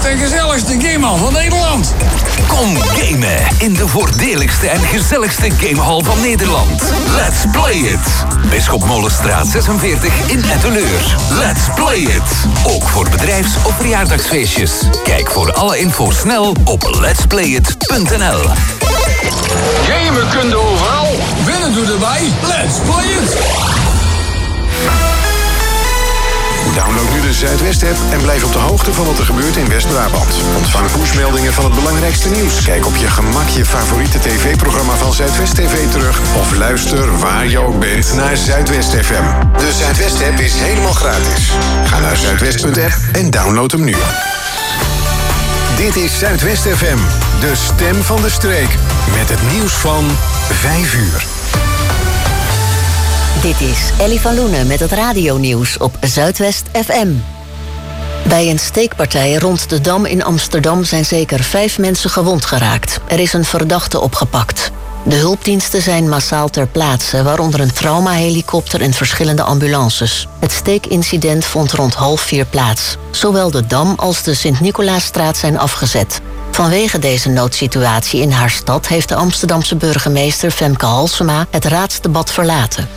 de gezelligste gamehal van Nederland. Kom gamen in de voordeligste en gezelligste gamehal van Nederland. Let's play it. Bisschop Molenstraat 46 in Etteleur. Let's play it. Ook voor bedrijfs- of verjaardagsfeestjes. Kijk voor alle info snel op letsplayit.nl. Gamen kun je overal. Winnen doe erbij. Let's play it. Download nu de Zuidwest-app en blijf op de hoogte van wat er gebeurt in West-Brabant. Ontvang pushmeldingen van het belangrijkste nieuws. Kijk op je gemak je favoriete tv-programma van Zuidwest TV terug. Of luister waar je ook bent naar Zuidwest FM. De Zuidwest-app is helemaal gratis. Ga naar zuidwest.app en download hem nu. Dit is Zuidwest FM, de stem van de streek. Met het nieuws van 5 uur. Dit is Ellie van Loenen met het radionieuws op Zuidwest FM. Bij een steekpartij rond de Dam in Amsterdam zijn zeker 5 mensen gewond geraakt. Er is een verdachte opgepakt. De hulpdiensten zijn massaal ter plaatse, waaronder een traumahelikopter en verschillende ambulances. Het steekincident vond rond 3:30 plaats. Zowel de Dam als de Sint-Nicolaasstraat zijn afgezet. Vanwege deze noodsituatie in haar stad heeft de Amsterdamse burgemeester Femke Halsema het raadsdebat verlaten.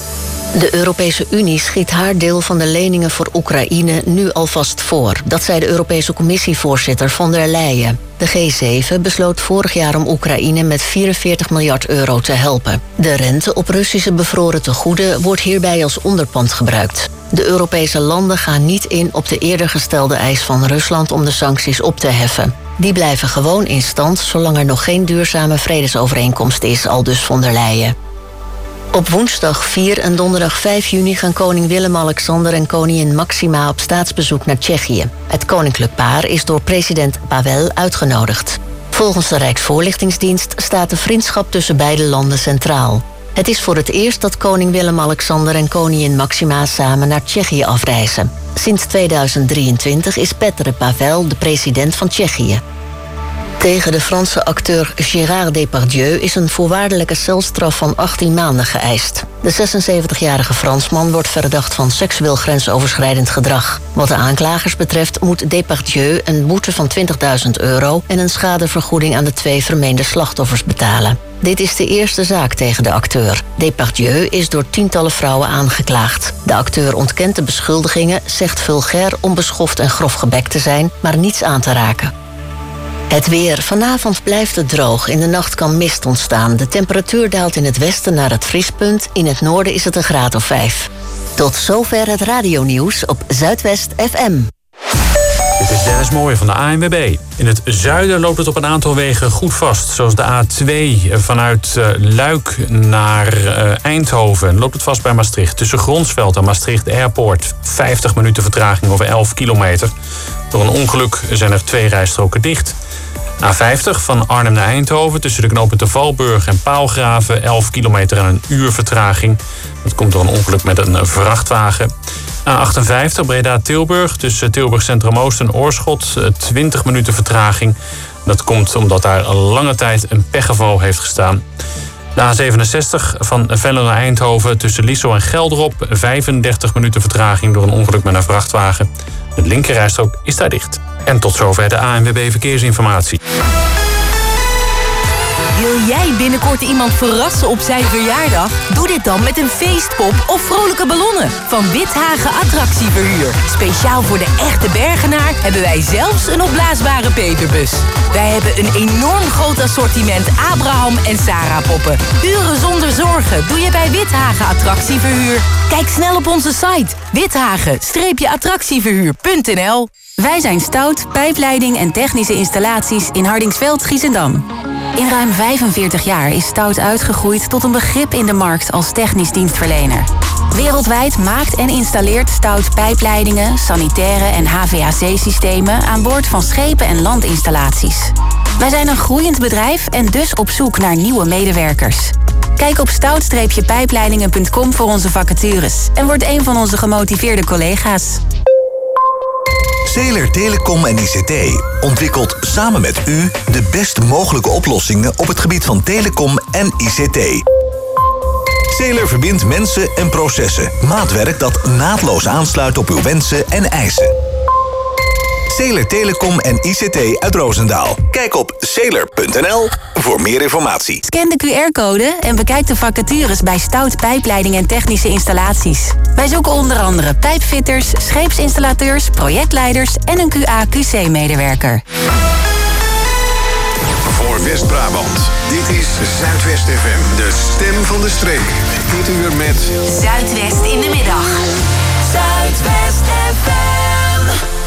De Europese Unie schiet haar deel van de leningen voor Oekraïne nu alvast voor. Dat zei de Europese Commissievoorzitter von der Leyen. De G7 besloot vorig jaar om Oekraïne met 44 miljard euro te helpen. De rente op Russische bevroren tegoeden wordt hierbij als onderpand gebruikt. De Europese landen gaan niet in op de eerder gestelde eis van Rusland om de sancties op te heffen. Die blijven gewoon in stand zolang er nog geen duurzame vredesovereenkomst is, aldus von der Leyen. Op woensdag 4 en donderdag 5 juni gaan koning Willem-Alexander en koningin Maxima op staatsbezoek naar Tsjechië. Het koninklijk paar is door president Pavel uitgenodigd. Volgens de Rijksvoorlichtingsdienst staat de vriendschap tussen beide landen centraal. Het is voor het eerst dat koning Willem-Alexander en koningin Maxima samen naar Tsjechië afreizen. Sinds 2023 is Petr Pavel de president van Tsjechië. Tegen de Franse acteur Gérard Depardieu is een voorwaardelijke celstraf van 18 maanden geëist. De 76-jarige Fransman wordt verdacht van seksueel grensoverschrijdend gedrag. Wat de aanklagers betreft moet Depardieu een boete van 20.000 euro... en een schadevergoeding aan de 2 vermeende slachtoffers betalen. Dit is de eerste zaak tegen de acteur. Depardieu is door tientallen vrouwen aangeklaagd. De acteur ontkent de beschuldigingen, zegt vulgair, onbeschoft en grof gebekt te zijn... maar niets aan te raken. Het weer. Vanavond blijft het droog. In de nacht kan mist ontstaan. De temperatuur daalt in het westen naar het vriespunt. In het noorden is het een graad of 5. Tot zover het radionieuws op Zuidwest FM. Dit is Dennis Mooij van de ANWB. In het zuiden loopt het op een aantal wegen goed vast. Zoals de A2 vanuit Luik naar Eindhoven. Loopt het vast bij Maastricht. Tussen Gronsveld en Maastricht Airport. 50 minuten vertraging over 11 kilometer. Door een ongeluk zijn er 2 rijstroken dicht. A50 van Arnhem naar Eindhoven tussen de knopen te Valburg en Paalgraven. 11 kilometer en een uur vertraging. Dat komt door een ongeluk met een vrachtwagen. A58 Breda-Tilburg tussen Tilburg Centrum Oost en Oorschot. 20 minuten vertraging. Dat komt omdat daar lange tijd een pechgeval heeft gestaan. De A67 van Venlo naar Eindhoven tussen Liesel en Gelderop. 35 minuten vertraging door een ongeluk met een vrachtwagen. De linkerrijstrook is daar dicht. En tot zover de ANWB Verkeersinformatie. Wil jij binnenkort iemand verrassen op zijn verjaardag? Doe dit dan met een feestpop of vrolijke ballonnen van Withagen Attractieverhuur. Speciaal voor de echte Bergenaar hebben wij zelfs een opblaasbare peperbus. Wij hebben een enorm groot assortiment Abraham en Sarah poppen. Uren zonder zorgen doe je bij Withagen Attractieverhuur. Kijk snel op onze site withagen-attractieverhuur.nl. Wij zijn Stout, pijpleiding en technische installaties in Hardingsveld, Giessendam. In ruim 45 jaar is Stout uitgegroeid tot een begrip in de markt als technisch dienstverlener. Wereldwijd maakt en installeert Stout pijpleidingen, sanitaire en HVAC-systemen aan boord van schepen en landinstallaties. Wij zijn een groeiend bedrijf en dus op zoek naar nieuwe medewerkers. Kijk op stout-pijpleidingen.com voor onze vacatures en word een van onze gemotiveerde collega's. Zeeler Telecom en ICT ontwikkelt samen met u de best mogelijke oplossingen op het gebied van telecom en ICT. Zeeler verbindt mensen en processen. Maatwerk dat naadloos aansluit op uw wensen en eisen. Sailor Telecom en ICT uit Roosendaal. Kijk op sailor.nl voor meer informatie. Scan de QR-code en bekijk de vacatures bij Stout Pijpleiding en Technische Installaties. Wij zoeken onder andere pijpfitters, scheepsinstallateurs, projectleiders en een QA/QC-medewerker. Voor West-Brabant. Dit is Zuidwest FM, de stem van de streek. Dit uur met Zuidwest in de middag. Zuidwest FM.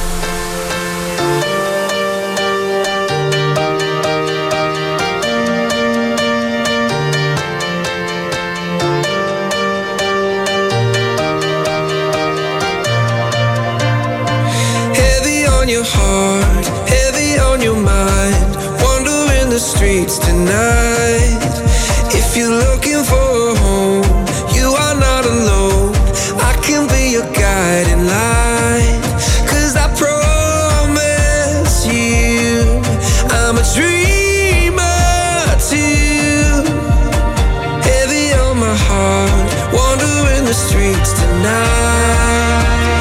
Heavy on your heart, heavy on your mind. Wandering the streets tonight. If you're looking for a home, you are not alone. I can be your guiding light. 'Cause I promise you, I'm a dreamer too. Heavy on my heart, wandering the streets tonight.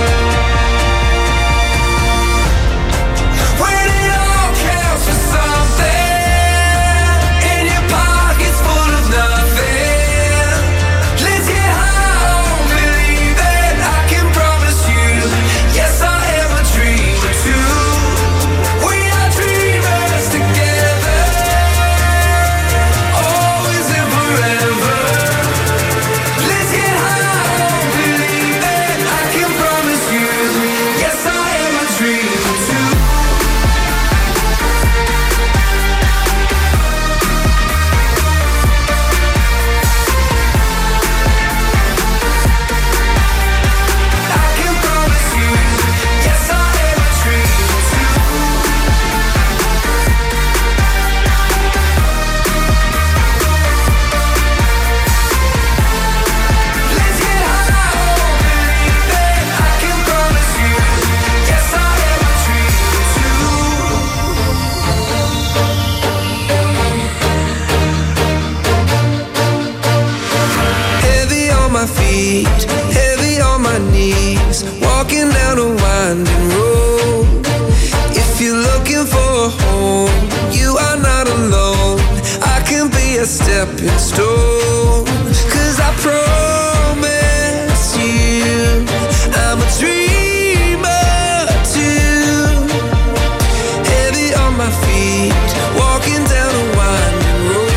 Heavy on my knees, walking down a winding road. If you're looking for a home, you are not alone. I can be a stepping stone. 'Cause I promise you, I'm a dreamer too. Heavy on my feet, walking down a winding road.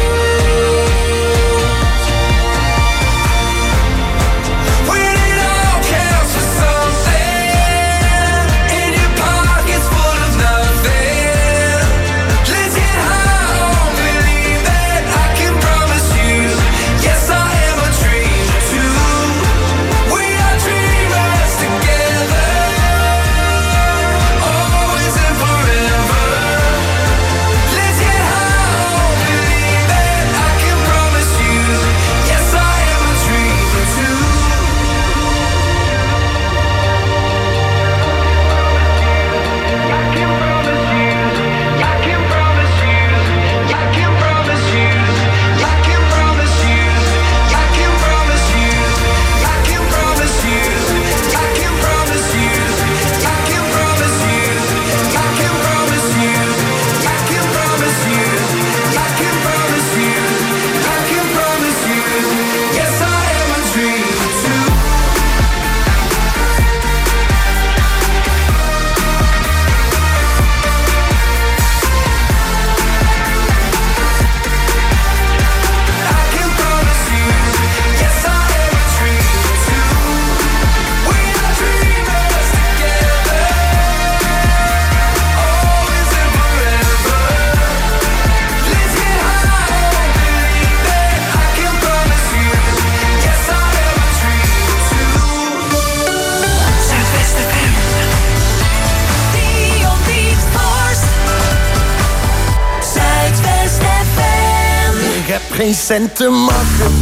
Geen cent te maken.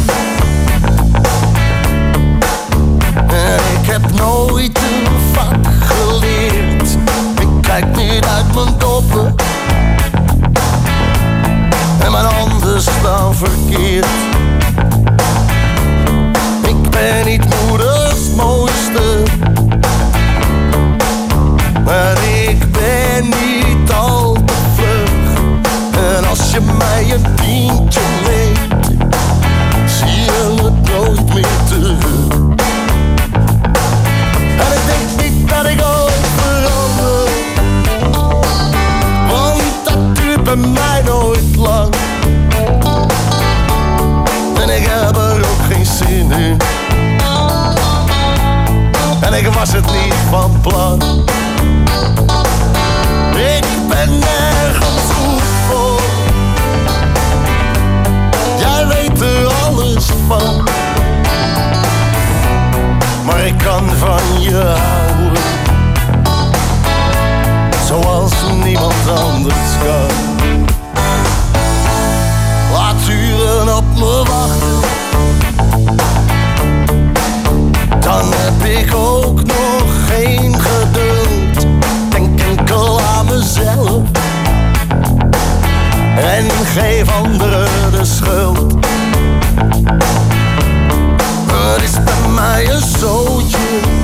Ik heb nooit een vak geleerd. Ik kijk niet uit mijn doppen. En mijn handen staan verkeerd. Ik ben niet moeders mooiste. Maar ik ben je mij een tientje leent, zie je het nooit meer terug. En ik denk niet dat ik ooit verander, want dat duurt bij mij nooit lang. En ik heb er ook geen zin in, en ik was het niet van plan. Ik ben nergens goed voor, jij weet er alles van, maar ik kan van je houden, zoals niemand anders kan. Laat uren op me wachten, dan heb ik ook nog geen geduld. Denk enkel aan mezelf en geef anderen de schuld. Het is bij mij een zootje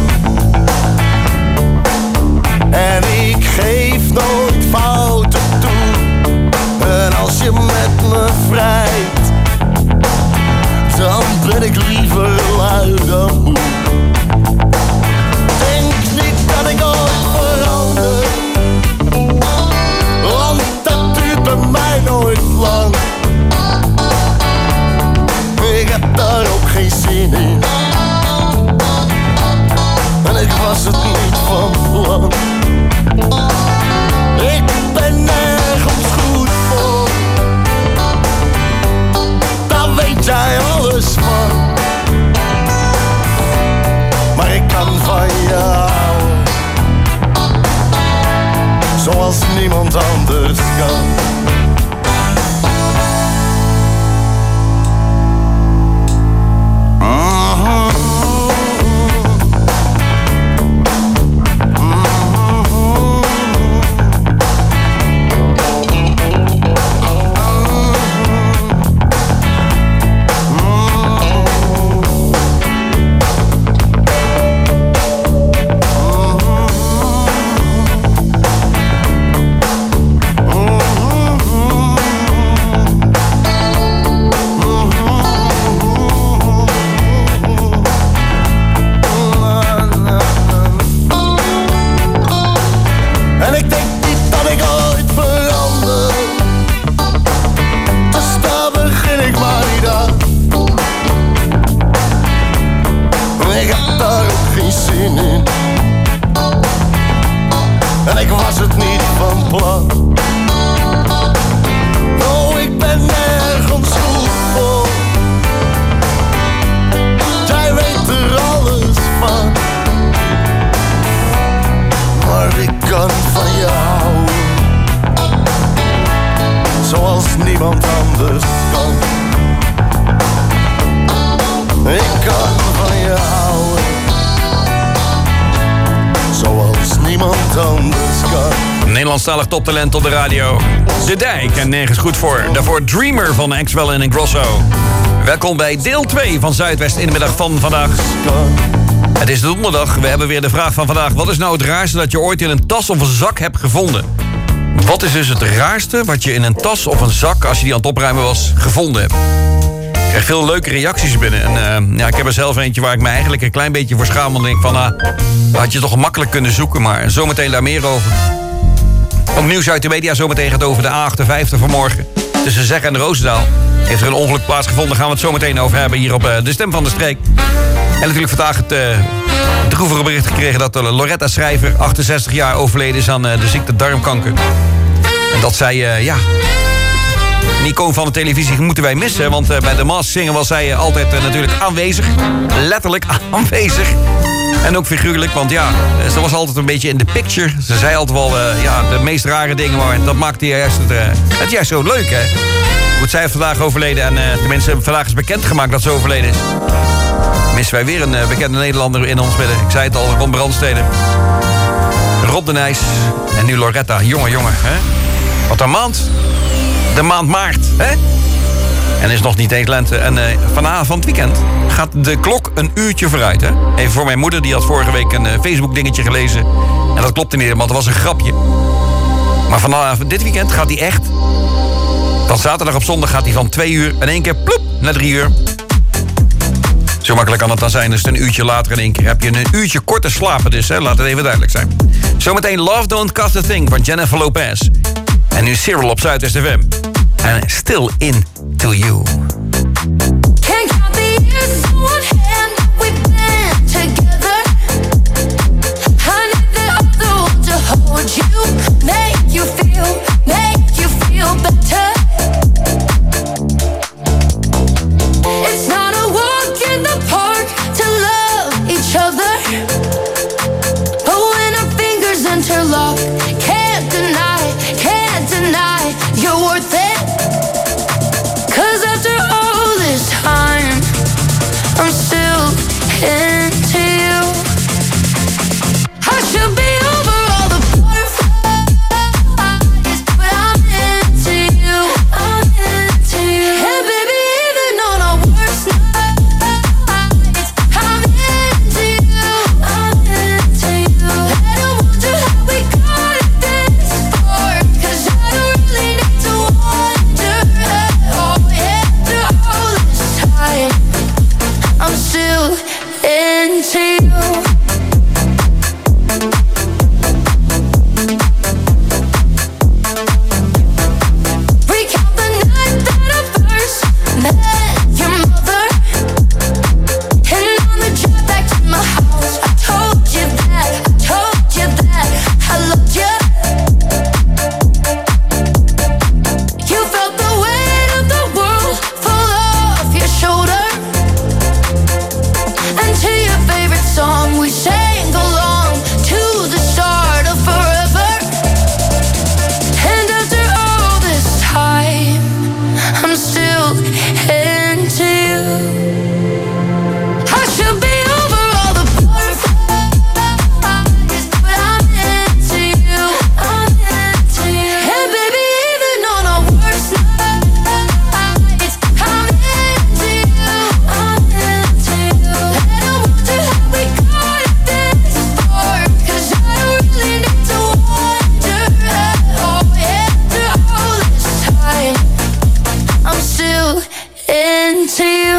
en ik geef nooit fouten toe. En als je met me vrijt, dan ben ik liever lui dan moe. Denk niet dat ik ooit verander, want dat duurt bij mij nooit lang. Ik heb daar ook geen zin in, en ik was het niet van plan. Ik ben nergens goed voor, daar weet jij alles van. Maar ik kan van je houden, zoals niemand anders kan. Nederlandstalig toptalent op de radio. De Dijk en nergens goed voor. Daarvoor Dreamer van Axwell en Ingrosso. Welkom bij deel 2 van Zuidwest in de middag van vandaag. Het is donderdag. We hebben weer de vraag van vandaag. Wat is nou het raarste dat je ooit in een tas of een zak hebt gevonden? Wat is dus het raarste wat je in een tas of een zak, als je die aan het opruimen was, gevonden hebt? Ik krijg veel leuke reacties binnen. En ik heb er zelf eentje waar ik me eigenlijk een klein beetje voor schaam. En denk van, had je toch makkelijk kunnen zoeken. Maar zometeen daar meer over. Ook nieuws uit de media zometeen gaat over de A58 vanmorgen. Tussen Zeg en Roosendaal heeft er een ongeluk plaatsgevonden. Daar gaan we het zometeen over hebben hier op De Stem van de Streek. En natuurlijk vandaag het droevige bericht gekregen dat Loretta Schrijver, 68 jaar, overleden is aan de ziekte darmkanker. En dat zij, een icoon van de televisie moeten wij missen. Want bij de Masked Singer was zij altijd natuurlijk aanwezig. Letterlijk aanwezig. En ook figuurlijk, want ze was altijd een beetje in de picture. Ze zei altijd wel de meest rare dingen, maar dat maakte het juist zo leuk, hè. Goed, zij is vandaag overleden en tenminste vandaag is bekendgemaakt dat ze overleden is. Missen wij weer een bekende Nederlander in ons midden. Ik zei het al, Ron Brandstede. Rob de Nijs en nu Loretta. Jongen, hè. Wat een maand. De maand maart, hè. En is nog niet eens lente. En vanavond weekend gaat de klok een uurtje vooruit. Hè? Even voor mijn moeder, die had vorige week een Facebook dingetje gelezen. En dat klopte niet helemaal, dat was een grapje. Maar vanavond, dit weekend gaat die echt Van zaterdag op zondag gaat hij van 2 uur in één keer ploep naar 3 uur. Zo makkelijk kan het dan zijn, dus een uurtje later in één keer heb je een uurtje korter slapen dus, hè? Laat het even duidelijk zijn. Zometeen Love Don't Cost a Thing van Jennifer Lopez. En nu Cyril op Zuidwest FM. En Still Into You. Can't count the years in one hand we've been together. I need the other one to hold you, make you feel better. It's not a walk in the park to love each other, but when our fingers interlock, can't deny you're worth it. 'Cause after all this time, I'm still into you. I should be over all the butterflies, but I'm into you. I'm into you. And baby, even on our worst nights, I'm into you. I'm into you. And I wonder how we got it this far, 'cause I don't really need to wonder at all. After all this time, I'm still into you. Recount the night that I first met your mother, and on the drive back to my house, I told you that I loved you. You felt the weight of the world fall off your shoulder, and to your favorite song we sang along to the start of forever. And after all this time, I'm still into you. I should be over all the butterflies, but I'm into you. I'm into you. And baby, even on our worst nights, I'm into you. I'm into you. And I wonder how we got it this far, 'cause I don't really need to wonder at all. After all this time, I'm still into you.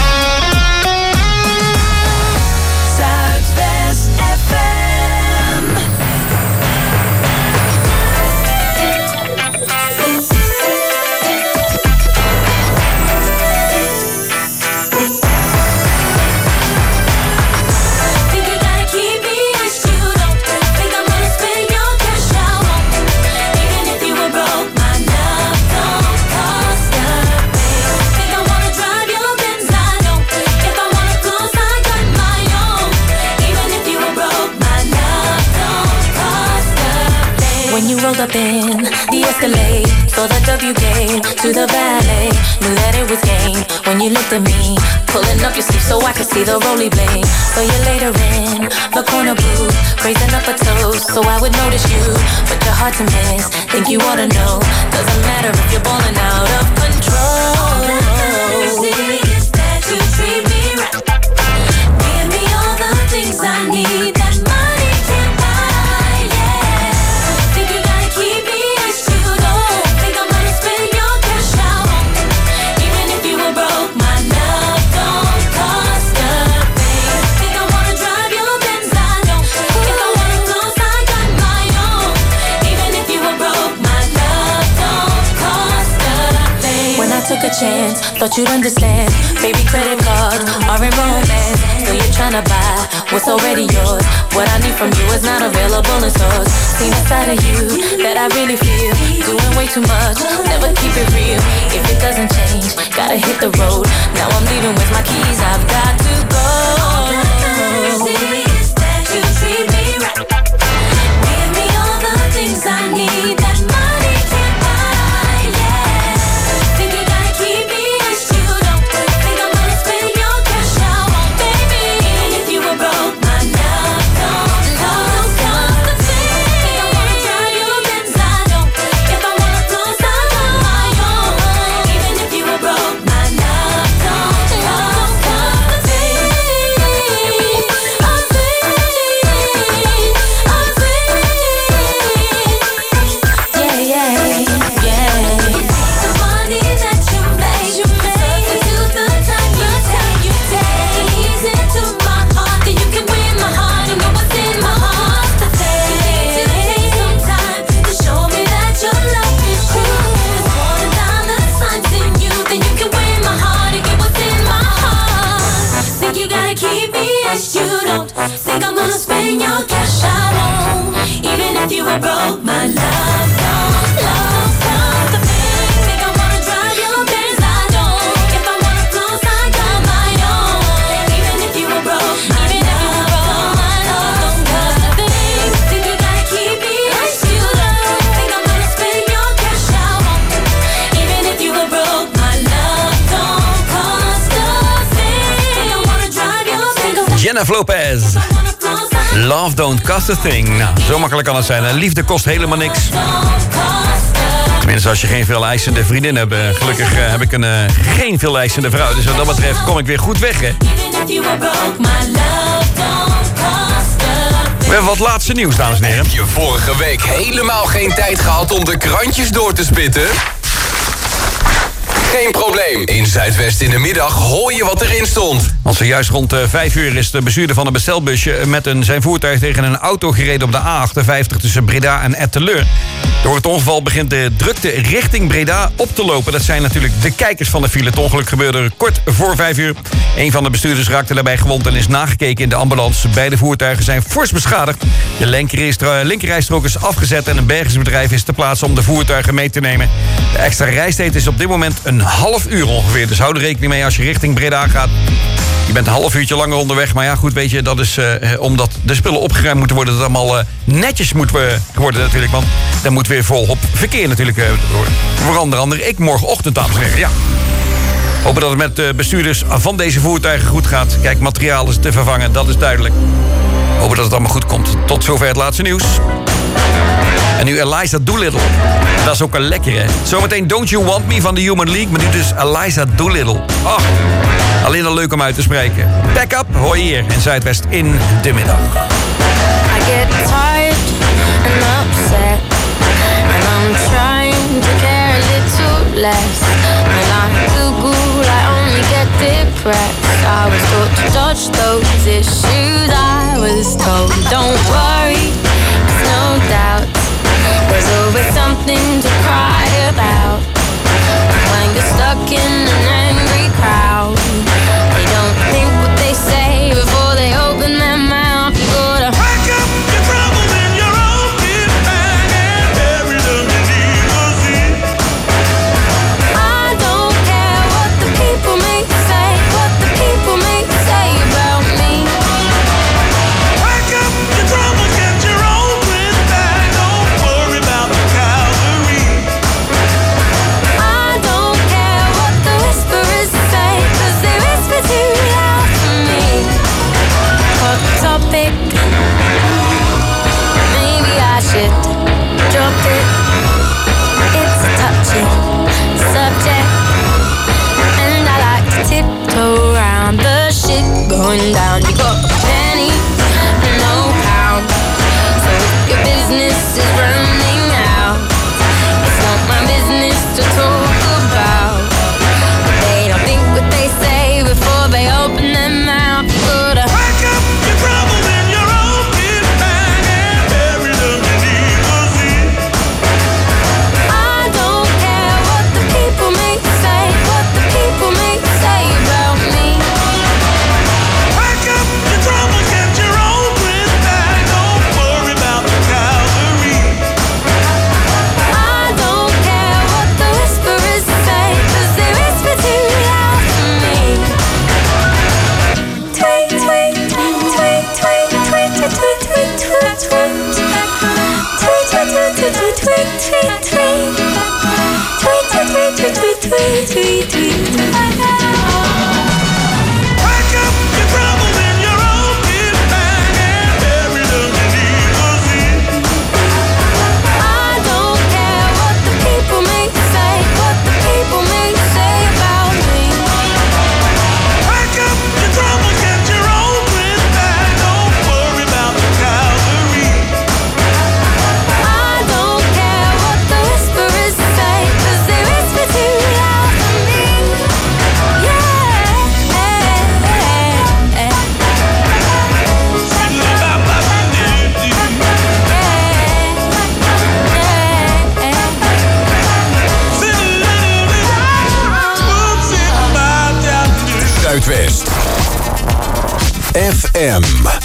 Zuidwest FM. Think you gotta keep me as you don't think I'm gonna spend your cash out on me. Even if you were broke, my love don't cost a thing. Think I wanna drive your Benz, I don't. If I wanna close, I got my own. Even if you were broke, my love don't cost a thing. When you rolled up in the Escalade, saw the W game to the ballet, knew that it was game when you looked at me, pulling up your sleeve so I could see the roly bling. So you later in the corner booth, raising up a toast so I would notice you, but you're hard to miss. Think you ought to know, doesn't matter if you're balling out of control. All that is that you treat me right, give me all the things I need that money can't buy. Yeah, think you gotta keep me as you don't think I'm gonna spend your cash out on me. Even if you were broke, my love don't cost a thing. Think I wanna drive your Benz, I don't. If I wanna close, I got my own. Even if you were broke, my love don't cost a thing. When I took a chance, thought you'd understand. Baby, credit cards are in romance, so you're tryna buy what's already yours. What I need from you is not available in stores. Seen a side of you that I really feel, doing way too much, never keep it real. If it doesn't change, gotta hit the road. Now I'm leaving with my keys, I've got to go. All that is that you treat me right, give me all the things I need that money can't buy. Yeah, think you gotta keep me as you don't think I'm gonna spend your cash out on baby. Even if you were broke, my love don't cost a thing. Think I wanna drive your Benz, I don't. If I wanna close, I got my own. Even if you were broke, my love don't cost a keep me as you don't think I'm gonna spend your cash. I won't, even if you were broke. My love don't the thing. Think I wanna drive your Benz. I don't. If I wanna floss, I got my own. Even if you were broke, my love don't cost a thing. Think you gotta keep me as you don't think I'm gonna spend your cash. I won't, even if you were broke. My love don't cost a thing. Think I wanna drive your Benz. Jennifer Lopez. Love don't cost a thing. Nou, zo makkelijk kan het zijn. Liefde kost helemaal niks. Tenminste, als je geen veel eisende vriendin hebt. Gelukkig heb ik geen veel eisende vrouw. Dus wat dat betreft kom ik weer goed weg, hè. We hebben wat laatste nieuws, dames en heren. Heb je vorige week helemaal geen tijd gehad om de krantjes door te spitten? Geen probleem. In Zuidwest in de middag hoor je wat erin stond. Want zojuist rond 5 uur is de bestuurder van een bestelbusje met zijn voertuig tegen een auto gereden op de A58 tussen Breda en Etteleur. Door het ongeval begint de drukte richting Breda op te lopen. Dat zijn natuurlijk de kijkers van de file. Het ongeluk gebeurde kort voor 5 uur. Een van de bestuurders raakte daarbij gewond en is nagekeken in de ambulance. Beide voertuigen zijn fors beschadigd. De linkerrijstrook is afgezet en een bergingsbedrijf is ter plaatse om de voertuigen mee te nemen. De extra reistijd is op dit moment een half uur ongeveer. Dus hou er rekening mee als je richting Breda gaat. Je bent een half uurtje langer onderweg. Maar ja, goed, weet je, dat is omdat de spullen opgeruimd moeten worden. Dat het allemaal netjes moet worden natuurlijk. Want daar moet weer volop verkeer natuurlijk worden. Voor onder andere ik morgenochtend, dames en heren. Ja. Hopen dat het met de bestuurders van deze voertuigen goed gaat. Kijk, materiaal is te vervangen, dat is duidelijk. Hopen dat het allemaal goed komt. Tot zover het laatste nieuws. En nu Eliza Doolittle. Dat is ook een lekkere. Zometeen Don't You Want Me van de Human League. Maar nu dus Eliza Doolittle. Oh, alleen al leuk om uit te spreken. Back Up hoor je hier in Zuidwest in de middag. I get tired and upset, and I'm trying to care a little less. When I Google, I only get depressed. I was taught to dodge those issues. I was told, don't worry, there's no doubt. There's always something to cry about. When you're stuck in an angry crowd, they don't think what they say before they open their mouth. You gotta pack up your troubles in your own kit bag and every little limousine. I don't care what the people may say, what the people may say about me. Pack up your troubles, get your own kit bag, don't worry about the cavalry. I don't care what the whisperers say, 'cause they whisper too loud for me. Hot topic, maybe I should drop it. It's a touchy subject, and I like to tiptoe around the shit going down. You got a penny, no pound, so if your business is running out, it's not my business to talk about. They don't think what they say before they open their mouth. You gotta pack up your troubles in your own kit bag and every little limousine. I don't care what the people may say, what the people may say about me. Pack up your FM.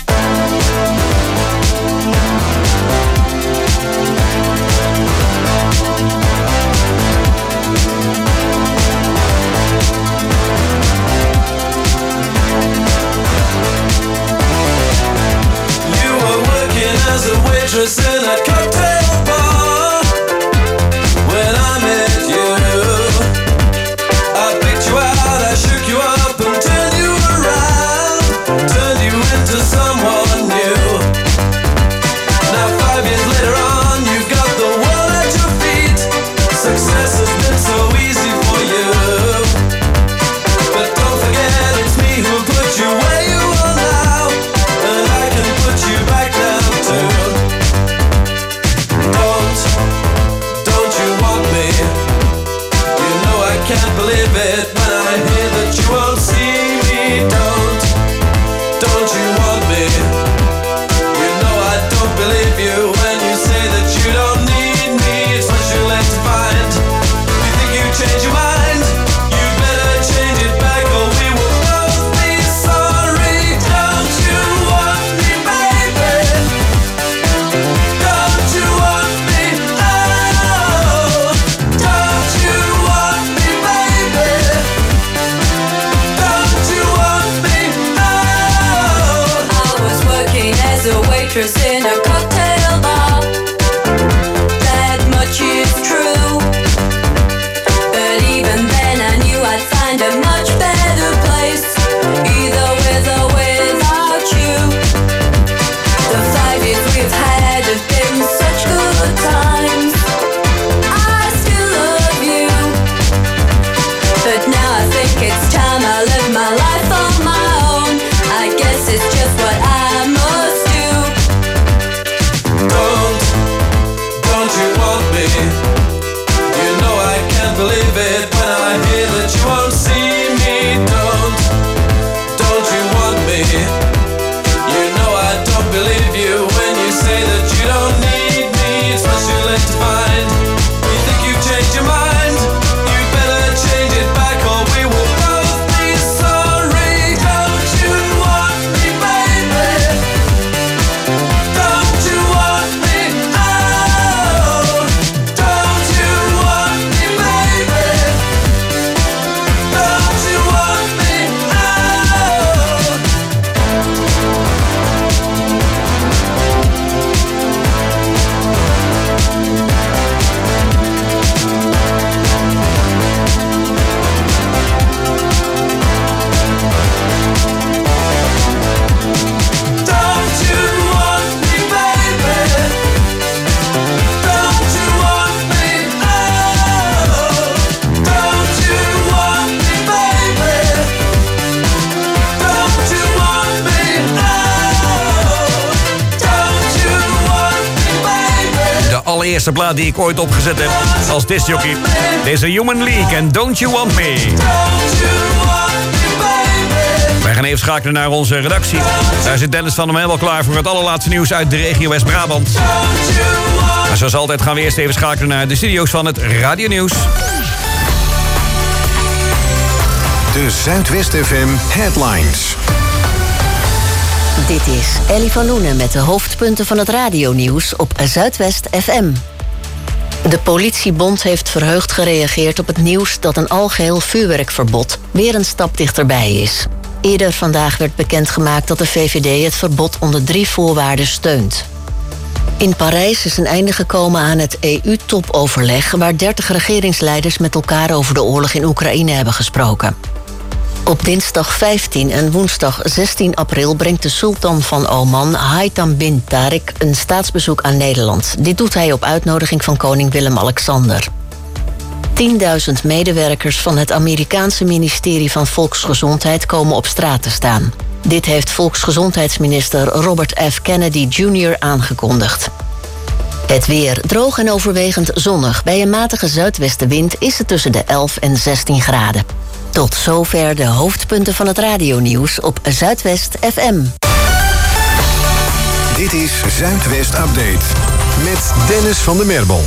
As a waitress in a cocktail bar, when I met you, I picked you out, I shook you up and turned you around, turned you into someone new. Now 5 years later on, you've got the world at your feet. Success has been so easy for you, but don't forget it's me who put you where you are now, and I can put you back down too. Don't you want me? You know I can't believe it when I hear that you won't see me. Don't you want me? You know I don't believe you when you say that you don't need me. It's what you're left to find. You think you change your mind? You better change it back or we will both be sorry. Don't you want me, baby? Don't you want me? Oh, don't you want me, baby? Don't you want me? Oh, I was working as a waitress in a cocktail bar. That much is true. But even then I knew I'd find a much better place, either with or without you. The 5 years we've had have been such good times. I still love you, but now I think it's time I live my life on my own. I guess it's just what I must do. Don't you want me? You know I can't believe it when I hear that you won't see me. Don't you want me? You know I don't believe you when you say that you don't need me. It's what you're left to find. You think you've changed your mind? You better change it back or we will both be sorry. Don't you want me, baby? Don't you want me? Oh, don't you want me, baby? Don't you want me? Oh. Don't you want me, baby? Don't you want me? Oh, don't you want me, baby? Don't you want me? Oh, don't you want me, baby? De allereerste plaat die ik ooit opgezet heb als discjockey. Deze Human League en Don't You Want Me. Wij gaan even schakelen naar onze redactie. Daar zit Dennis van der Mel klaar voor het allerlaatste nieuws uit de regio West-Brabant. Maar zoals altijd gaan we eerst even schakelen naar de studio's van het Radio Nieuws. De Zuidwest FM Headlines. Dit is Ellie van Loenen met de hoofdpunten van het radionieuws op Zuidwest FM. De politiebond heeft verheugd gereageerd op het nieuws dat een algeheel vuurwerkverbod weer een stap dichterbij is. Eerder vandaag werd bekendgemaakt dat de VVD het verbod onder 3 voorwaarden steunt. In Parijs is een einde gekomen aan het EU-topoverleg, waar 30 regeringsleiders met elkaar over de oorlog in Oekraïne hebben gesproken. Op dinsdag 15 en woensdag 16 april brengt de sultan van Oman, Haytham bin Tariq, een staatsbezoek aan Nederland. Dit doet hij op uitnodiging van koning Willem-Alexander. 10.000 medewerkers van het Amerikaanse ministerie van Volksgezondheid komen op straat te staan. Dit heeft volksgezondheidsminister Robert F. Kennedy Jr. aangekondigd. Het weer droog en overwegend zonnig. Bij een matige zuidwestenwind is het tussen de 11 en 16 graden. Tot zover de hoofdpunten van het radionieuws op Zuidwest FM. Dit is Zuidwest Update met Dennis van der Merbel.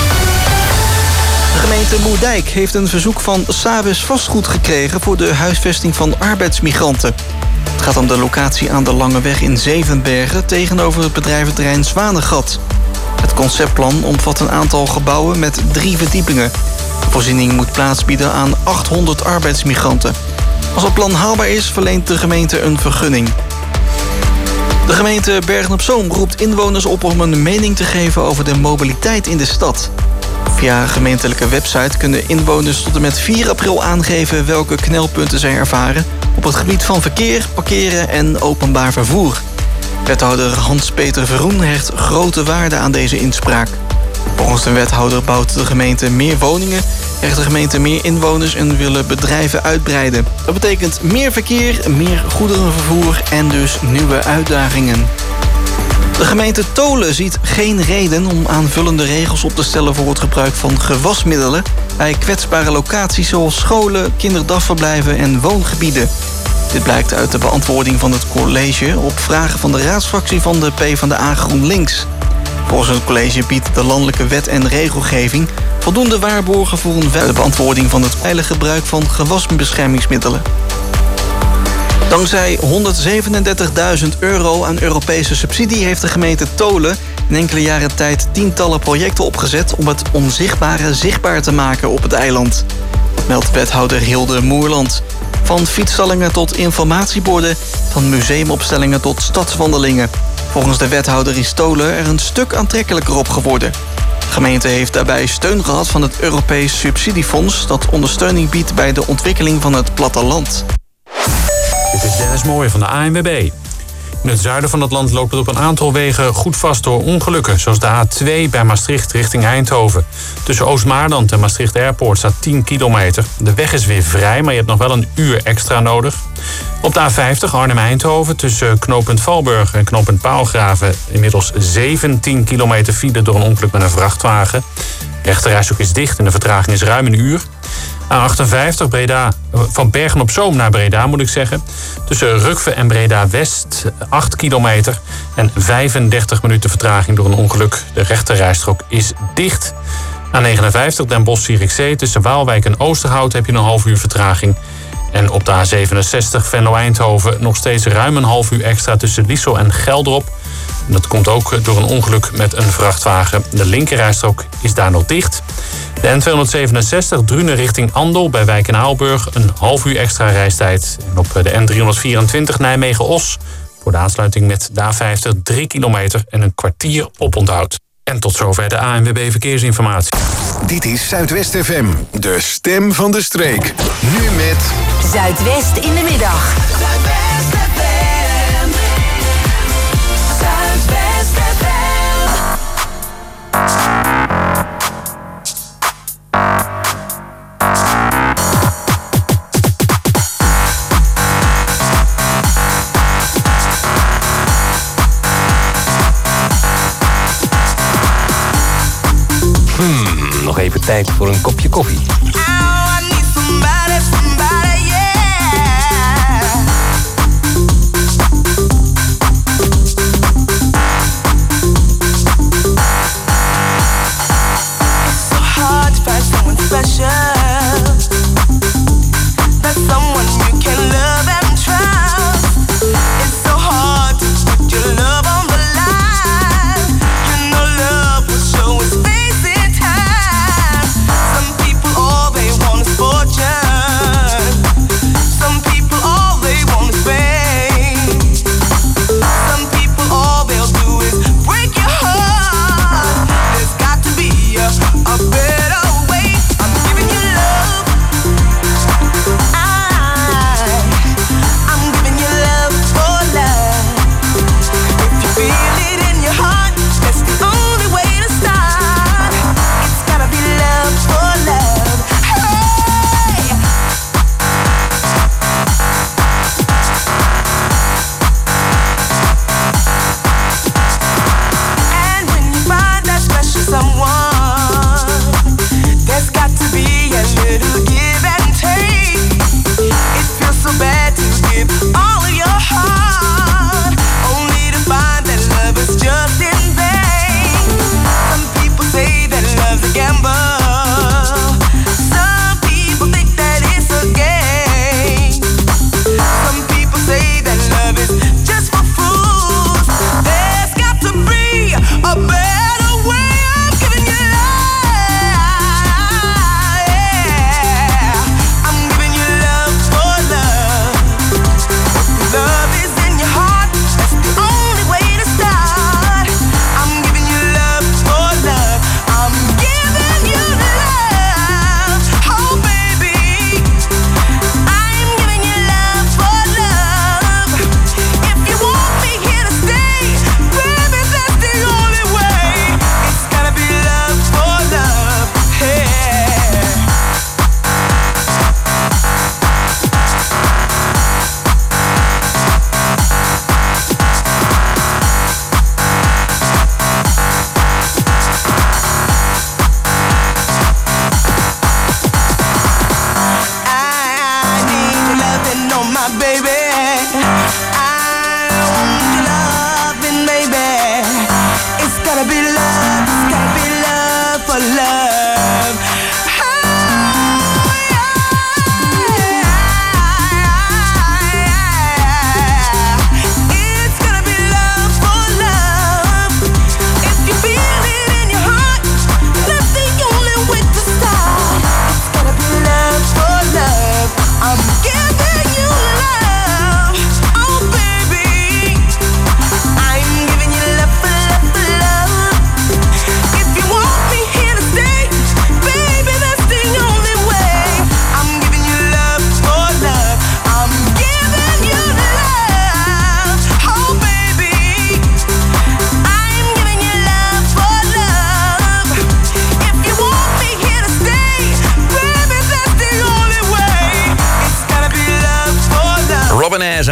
De gemeente Moerdijk heeft een verzoek van Sabes Vastgoed gekregen voor de huisvesting van arbeidsmigranten. Het gaat om de locatie aan de Lange Weg in Zevenbergen tegenover het bedrijventerrein Zwanengat. Het conceptplan omvat een aantal gebouwen met 3 verdiepingen. De voorziening moet plaats bieden aan 800 arbeidsmigranten. Als het plan haalbaar is, verleent de gemeente een vergunning. De gemeente Bergen-op-Zoom roept inwoners op om een mening te geven over de mobiliteit in de stad. Via een gemeentelijke website kunnen inwoners tot en met 4 april aangeven welke knelpunten zij ervaren op het gebied van verkeer, parkeren en openbaar vervoer. Wethouder Hans-Peter Verroen hecht grote waarde aan deze inspraak. Volgens de wethouder bouwt de gemeente meer woningen, krijgt de gemeente meer inwoners en willen bedrijven uitbreiden. Dat betekent meer verkeer, meer goederenvervoer en dus nieuwe uitdagingen. De gemeente Tolen ziet geen reden om aanvullende regels op te stellen voor het gebruik van gewasmiddelen bij kwetsbare locaties zoals scholen, kinderdagverblijven en woongebieden. Dit blijkt uit de beantwoording van het college op vragen van de raadsfractie van de PvdA GroenLinks. Volgens het college biedt de landelijke wet en regelgeving voldoende waarborgen voor een de beantwoording van het veilig gebruik van gewasbeschermingsmiddelen. Dankzij €137.000 aan Europese subsidie heeft de gemeente Tolen in enkele jaren tijd tientallen projecten opgezet om het onzichtbare zichtbaar te maken op het eiland. Dat meldt wethouder Hilde Moerland. Van fietsstallingen tot informatieborden, van museumopstellingen tot stadswandelingen. Volgens de wethouder is Tolen er een stuk aantrekkelijker op geworden. De gemeente heeft daarbij steun gehad van het Europees Subsidiefonds dat ondersteuning biedt bij de ontwikkeling van het platteland. Dit is Dennis Mooij van de ANWB. In het zuiden van het land loopt het op een aantal wegen goed vast door ongelukken. Zoals de A2 bij Maastricht richting Eindhoven. Tussen Oost-Maarland en Maastricht Airport staat 10 kilometer. De weg is weer vrij, maar je hebt nog wel een uur extra nodig. Op de A50 Arnhem-Eindhoven tussen knooppunt Valburg en knooppunt Paalgraven inmiddels 17 kilometer file door een ongeluk met een vrachtwagen. De rechterrijstrook is dicht en de vertraging is ruim een uur. A58 Breda, van Bergen-op-Zoom naar Breda moet ik zeggen. Tussen Rukven en Breda-West 8 kilometer en 35 minuten vertraging door een ongeluk. De rechterrijstrook is dicht. A59 Den Bosch-Zierikzee tussen Waalwijk en Oosterhout heb je een half uur vertraging. En op de A67 Venlo-Eindhoven nog steeds ruim een half uur extra tussen Liesel en Gelderop. En dat komt ook door een ongeluk met een vrachtwagen. De linkerrijstrook is daar nog dicht. De N267 Drunen richting Andel bij Wijk en Aalburg een half uur extra reistijd. En op de N324 Nijmegen-Os voor de aansluiting met de A50 3 kilometer en een kwartier oponthoud. En tot zover de ANWB Verkeersinformatie. Dit is Zuidwest FM, de stem van de streek. Nu met Zuidwest in de middag. Zuidwest FM. Zuidwest FM. Nog even tijd voor een kopje koffie. All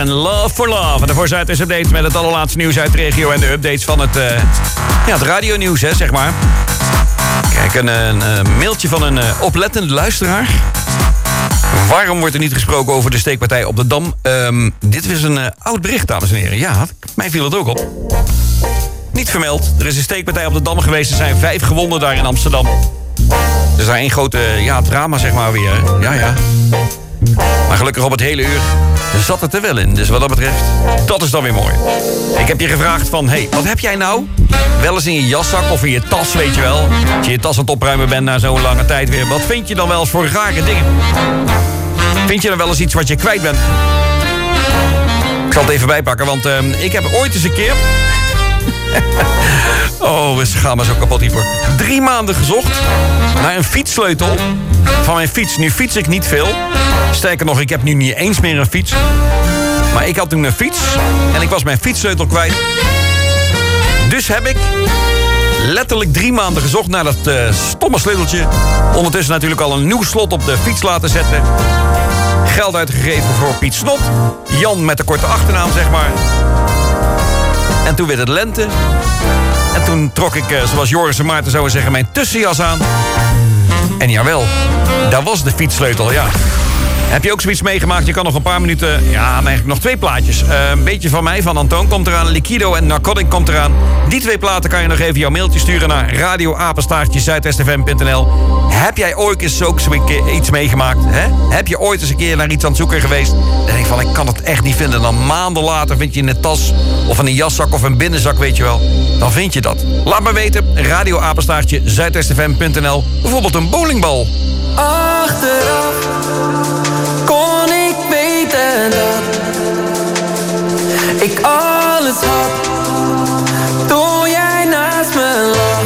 en Love for Love. En daarvoor Zuidwest Update met het allerlaatste nieuws uit de regio... en de updates van het radionieuws, hè, zeg maar. Kijk, een mailtje van een oplettende luisteraar. Waarom wordt er niet gesproken over de steekpartij op de Dam? Dit is een oud bericht, dames en heren. Ja, mij viel het ook op. Niet vermeld. Er is een steekpartij op de Dam geweest. Er zijn 5 gewonden daar in Amsterdam. Er is daar één grote drama, zeg maar weer. Ja. Maar gelukkig op het hele uur zat het er wel in. Dus wat dat betreft, dat is dan weer mooi. Ik heb je gevraagd van, wat heb jij nou? Wel eens in je jaszak of in je tas, weet je wel. Als je je tas aan het opruimen bent na zo'n lange tijd weer. Wat vind je dan wel eens voor rare dingen? Vind je dan wel eens iets wat je kwijt bent? Ik zal het even bijpakken, want ik heb ooit eens een keer... we gaan maar zo kapot hiervoor. 3 maanden gezocht naar een fietssleutel van mijn fiets. Nu fiets ik niet veel. Sterker nog, ik heb nu niet eens meer een fiets. Maar ik had toen een fiets en ik was mijn fietssleutel kwijt. Dus heb ik letterlijk 3 maanden gezocht naar dat stomme sleuteltje. Ondertussen natuurlijk al een nieuw slot op de fiets laten zetten. Geld uitgegeven voor Piet Snot. Jan met de korte achternaam, zeg maar. En toen werd het lente. En toen trok ik, zoals Joris en Maarten zouden zeggen, mijn tussenjas aan. En jawel, daar was de fietssleutel, ja. Heb je ook zoiets meegemaakt? Je kan nog een paar minuten... Ja, maar eigenlijk nog 2 plaatjes. Een beetje van mij, van Antoon komt eraan. Liquido en Narcotic komt eraan. Die 2 platen kan je nog even jouw mailtje sturen naar radioapenstaartje@zuidwestfm.nl. Heb jij ooit eens ook iets meegemaakt? Hè? Heb je ooit eens een keer naar iets aan het zoeken geweest? Dan denk ik van, ik kan het echt niet vinden. Dan maanden later vind je in een tas of in een jaszak of een binnenzak, weet je wel. Dan vind je dat. Laat me weten, radioapenstaartje@zuidwestfm.nl. Bijvoorbeeld een bowlingbal. Achteraf kon ik weten dat ik alles had toen jij naast me lag.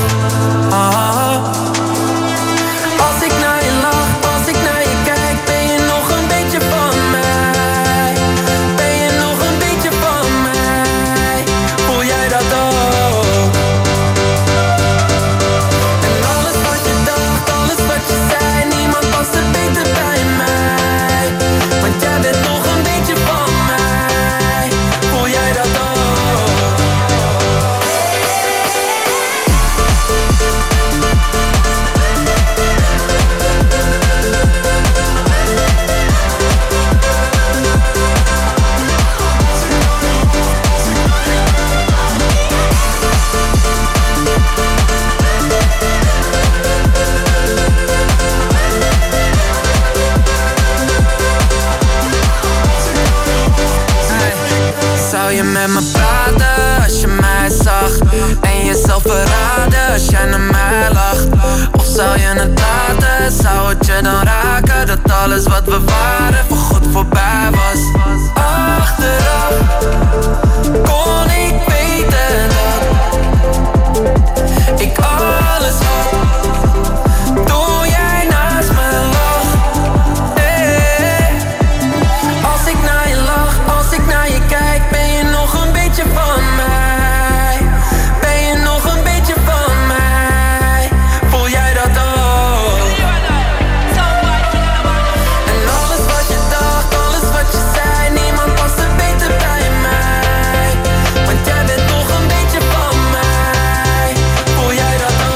Als ik naar je lach, als ik naar je kijk, ben je nog een beetje van mij? Ben je nog een beetje van mij? Voel jij dat ook? En alles wat je dacht, alles wat je zei, niemand past er beter bij mij. Want jij bent nog een beetje van mij. Voel jij dat ook? Zou je met me praten als je mij zag? En jezelf verraden als jij naar mij lacht? Of zou je het laten? Zou het je dan raken dat alles wat we waren voorgoed voorbij was? Achteraf kon ik weten dat ik alles had toen jij naast me lag. Als ik naar je lach, als ik naar je kijk, ben je nog een beetje van mij? Ben je nog een beetje van mij? Voel jij dat ook? En alles wat je dacht, alles wat je zei, niemand past er beter bij mij. Want jij bent nog een beetje van mij. Voel jij dat ook?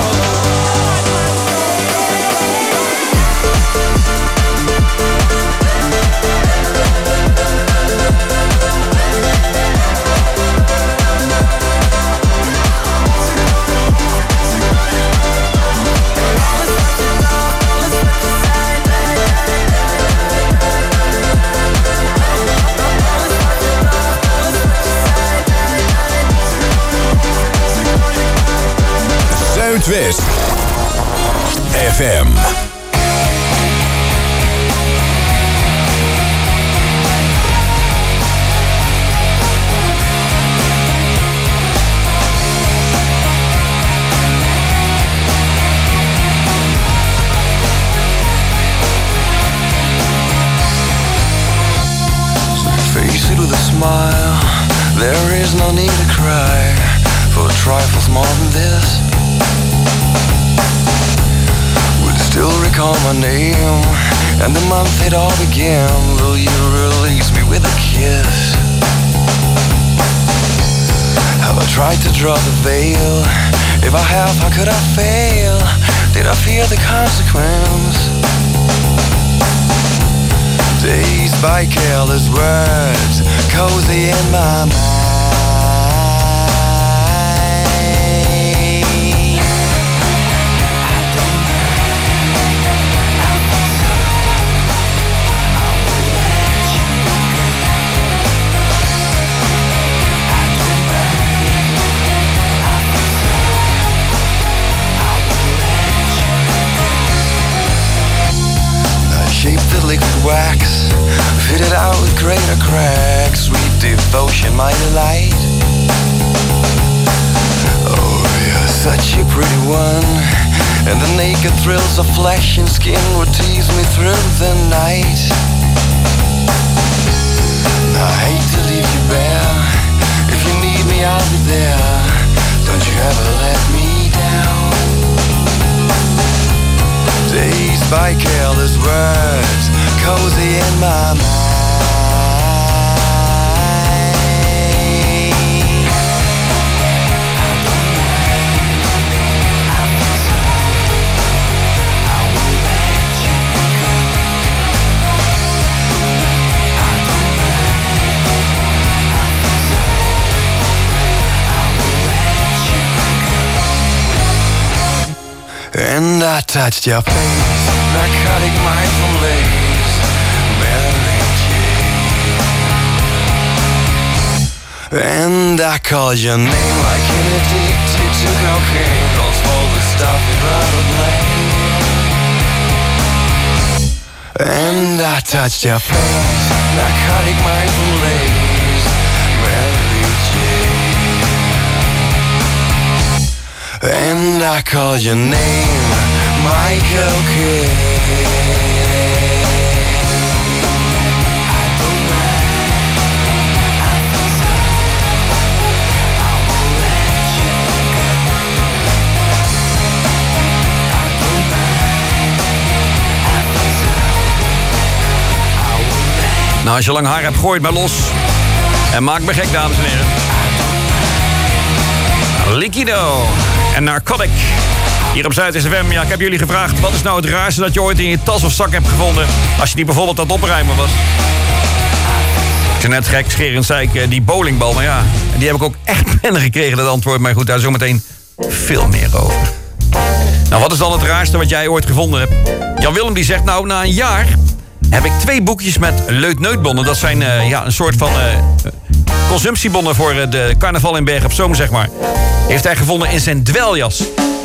Zuidwest FM. Face it with a smile. There is no need to cry for trifles more than this. Would still recall call my name and the month it all began, will you release me with a kiss? Have I tried to draw the veil? If I have, how could I fail? Did I fear the consequence? Dazed by careless words, cozy in my mind. Shaped the liquid wax, fitted out with greater cracks. Sweet devotion, my delight. Oh, you're such a pretty one, and the naked thrills of flesh and skin would tease me through the night. I hate to leave you bare. If you need me, I'll be there. Don't you ever let me down. Dazed by careless words, cozy in my mind. And I touched your face, narcotic mindful lace, Mary Jane. And I called your name like an addicted to cocaine, calls for the stuff you'd rather blame. And I touched your face, narcotic mindful lace, Mary Jane. And I called your name, Michael Kidd. Nou, als je lang haar hebt, gooi het maar los. En maak me gek, dames en heren. Liquido en Narcotic. Hier op Zuid FM. Ja, ik heb jullie gevraagd, wat is nou het raarste dat je ooit in je tas of zak hebt gevonden? Als je die bijvoorbeeld aan het opruimen was. Ik zei net gek, scherend zei ik, die bowlingbal. Maar ja, die heb ik ook echt binnengekregen, dat antwoord. Maar goed, daar zometeen veel meer over. Nou, wat is dan het raarste wat jij ooit gevonden hebt? Jan Willem die zegt, nou, na een jaar heb ik 2 boekjes met leutneutbonnen. Dat zijn een soort van consumptiebonnen voor de carnaval in Bergen op Zoom, zeg maar. Heeft hij gevonden in zijn dweljas.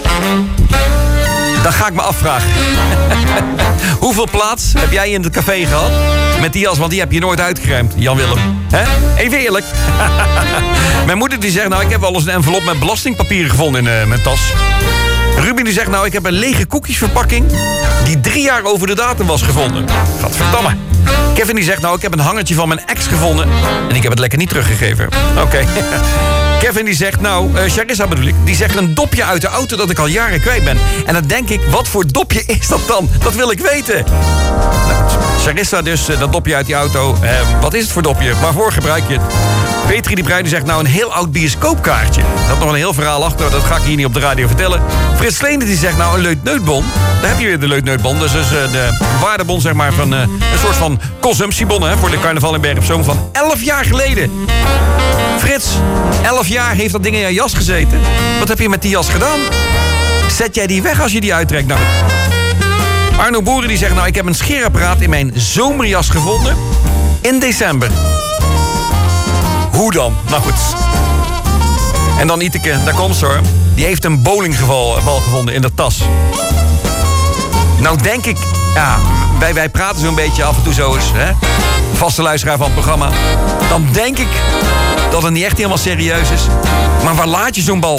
Dan ga ik me afvragen. Hoeveel plaats heb jij in het café gehad met die jas? Want die heb je nooit uitgeruimd, Jan Willem. Hè? Even eerlijk. Mijn moeder die zegt, nou, ik heb wel eens een envelop met belastingpapieren gevonden in mijn tas. Ruben die zegt, nou, ik heb een lege koekjesverpakking die 3 jaar over de datum was gevonden. Gadverdamme. Kevin die zegt, nou, ik heb een hangertje van mijn ex gevonden en ik heb het lekker niet teruggegeven. Oké. Kevin die zegt, nou, Charissa bedoel ik, die zegt een dopje uit de auto dat ik al jaren kwijt ben. En dan denk ik, wat voor dopje is dat dan? Dat wil ik weten. Nou, Charissa dus, dat dopje uit die auto. Wat is het voor dopje? Waarvoor gebruik je het? Petri die Bruin die zegt, nou, een heel oud bioscoopkaartje. Er zat nog een heel verhaal achter, dat ga ik hier niet op de radio vertellen. Frits Leende die zegt, nou, een leutneutbon. Daar heb je weer de leutneutbon. Dus de waardebon, zeg maar, van een soort van consumptiebon, hè, voor de carnaval in Bergen op Zoom van 11 jaar geleden. Frits, 11 jaar heeft dat ding in je jas gezeten. Wat heb je met die jas gedaan? Zet jij die weg als je die uittrekt? Nou, Arno Boeren die zegt, nou, ik heb een scheerapparaat in mijn zomerjas gevonden in december. Hoe dan? Nou goed. En dan Iteke, daar komt ze hoor. Die heeft een bowlingbal gevonden in de tas. Nou denk ik, ja, wij praten zo'n beetje af en toe zo eens, hè? Vaste luisteraar van het programma. Dan denk ik dat het niet echt helemaal serieus is. Maar waar laat je zo'n bal?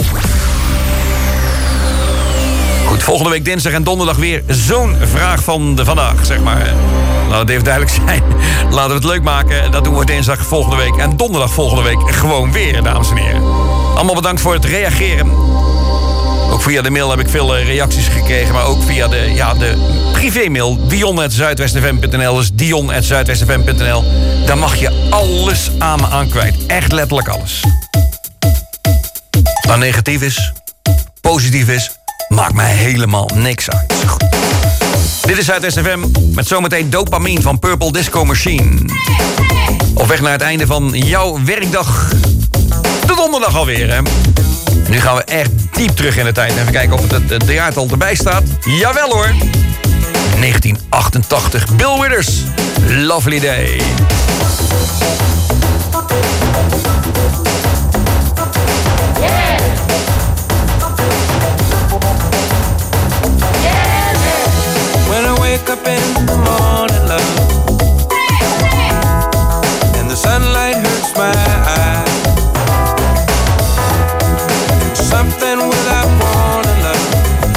Goed, volgende week dinsdag en donderdag weer zo'n vraag van de vandaag, zeg maar. Laat het even duidelijk zijn. Laten we het leuk maken. Dat doen we dinsdag volgende week en donderdag volgende week gewoon weer, dames en heren. Allemaal bedankt voor het reageren. Ook via de mail heb ik veel reacties gekregen. Maar ook via de privémail. Dion@zuidwestfm.nl. Dus Dion@zuidwestfm.nl. Daar mag je alles aan me aan kwijt. Echt letterlijk alles. Wat negatief is, positief is, maakt mij helemaal niks uit. Goed. Dit is Zuidwest FM met zometeen Dopamine van Purple Disco Machine. Op weg naar het einde van jouw werkdag. De donderdag alweer, hè? Nu gaan we echt diep terug in de tijd. Even kijken of het jaartal erbij staat. Jawel hoor. 1988. Bill Withers. Lovely Day. When I wake up in the morning, love, and the sunlight hurts my eyes, something without warning, love,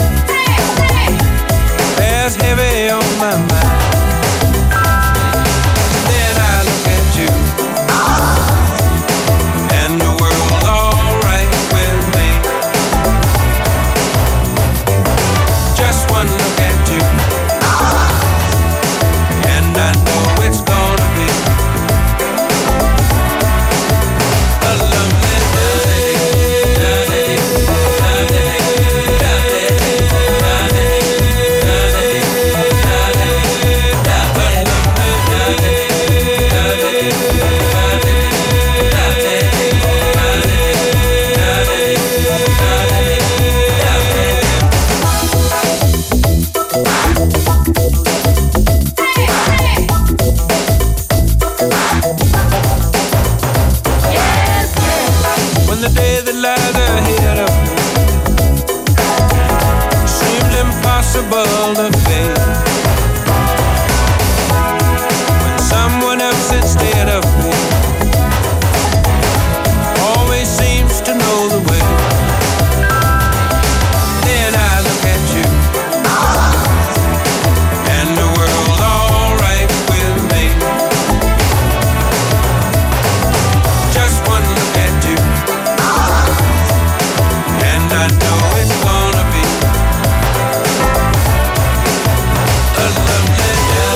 bears heavy on my mind. Then I look at you, and the world's alright with me. Just one look at you, and I know it's gonna be a lovely day. When the day that lies ahead of me seems impossible to face, when someone else instead of me always seems to know the way, then I look at you, and the world's alright with me. Just one look at you, and I know it's gonna be a lovely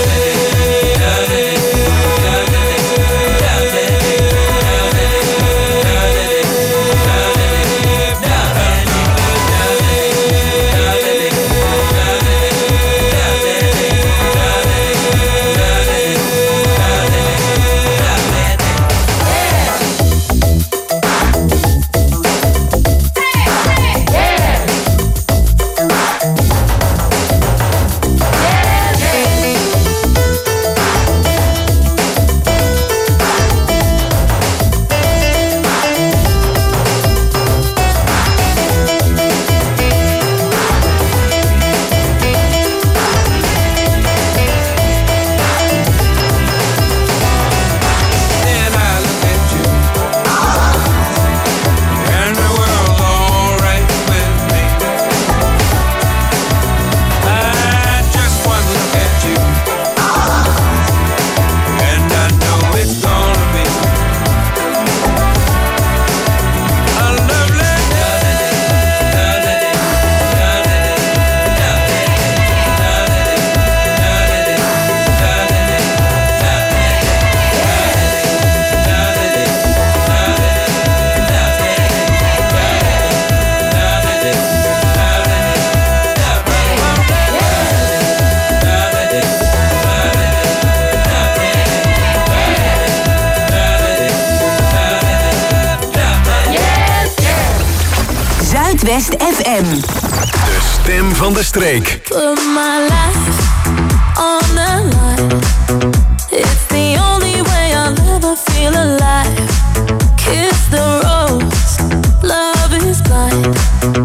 Zuidwest FM. De stem van de streek. Put my life on the line. It's the only way I'll ever feel alive. Kiss the rose, love is blind.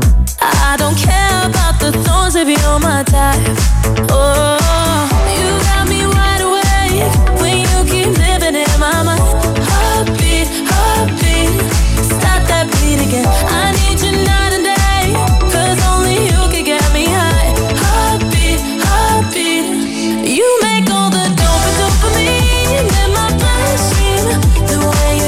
I don't care about the thorns if you're my type. Oh, you got me wide awake when you keep living in my mind. Heartbeat, heartbeat, stop that beat again. I need you night and day, 'cause only you can get me high. Heartbeat, heartbeat, you make all the dopamine in my bloodstream. The way you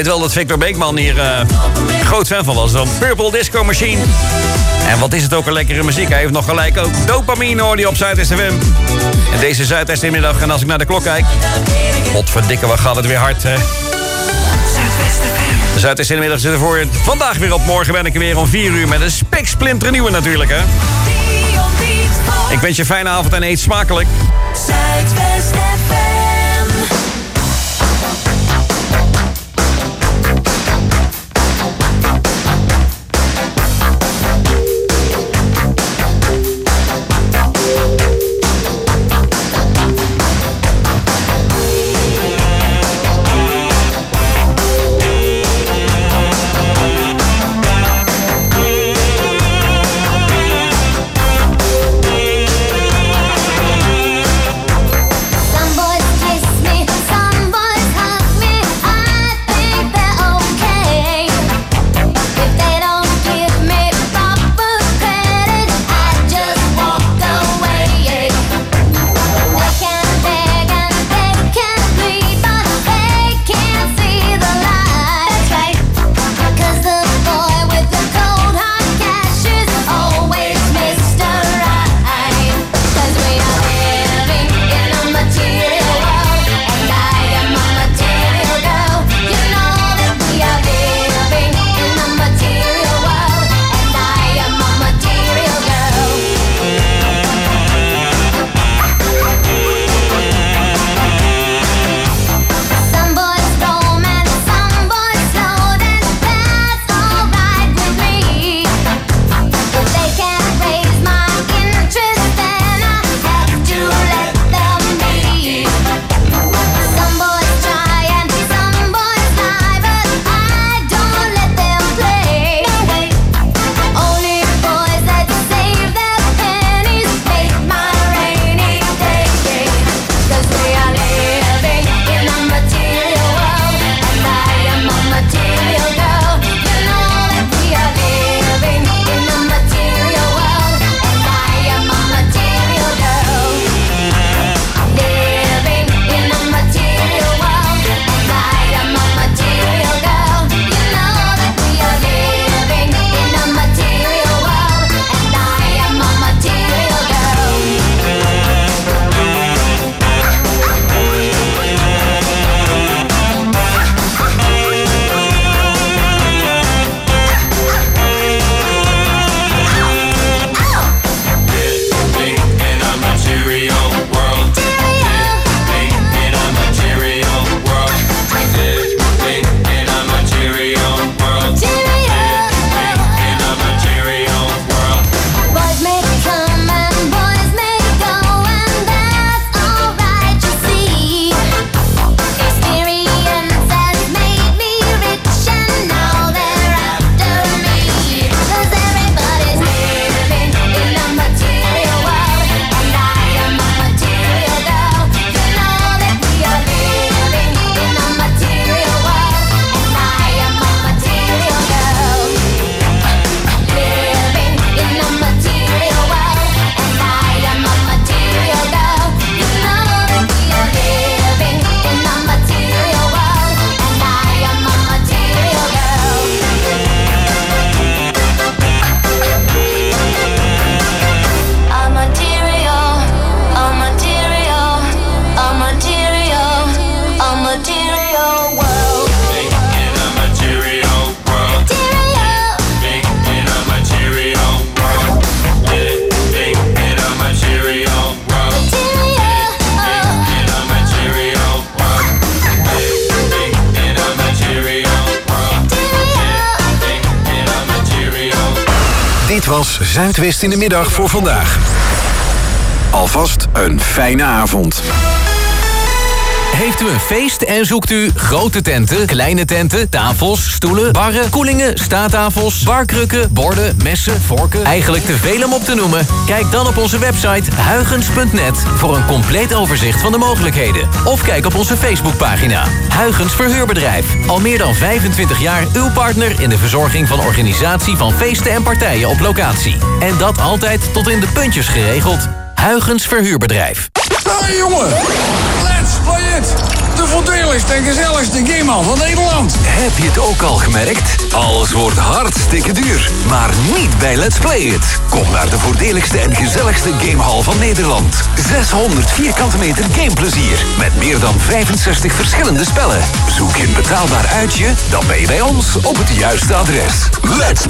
weet wel dat Victor Beekman hier groot fan van was. Dan Purple Disco Machine. En wat is het ook een lekkere muziek. Hij heeft nog gelijk ook Dopamine hoor die op Zuidwest FM. En deze Zuidwest inmiddag. En als ik naar de klok kijk. Godverdikke, wat gaat het weer hard, hè? De Zuidwest inmiddag zit ervoor. Vandaag weer op. Morgen ben ik er weer om 4 uur met een spiksplinternieuwe natuurlijk, hè? Ik wens je een fijne avond en eet smakelijk. Zuidwest FM. Dit was Zuidwest in de middag voor vandaag. Alvast een fijne avond. Heeft u een feest en zoekt u grote tenten, kleine tenten, tafels, stoelen, barren, koelingen, staattafels, barkrukken, borden, messen, vorken, eigenlijk te veel om op te noemen? Kijk dan op onze website huygens.net voor een compleet overzicht van de mogelijkheden. Of kijk op onze Facebookpagina. Huygens Verhuurbedrijf. Al meer dan 25 jaar uw partner in de verzorging van organisatie van feesten en partijen op locatie. En dat altijd tot in de puntjes geregeld. Huygens Verhuurbedrijf. Hey jongen, let's play it! De voordeligste en gezelligste gamehal van Nederland. Heb je het ook al gemerkt? Alles wordt hartstikke duur. Maar niet bij Let's Play It. Kom naar de voordeligste en gezelligste gamehal van Nederland. 600 vierkante meter gameplezier. Met meer dan 65 verschillende spellen. Zoek je een betaalbaar uitje? Dan ben je bij ons op het juiste adres. Let's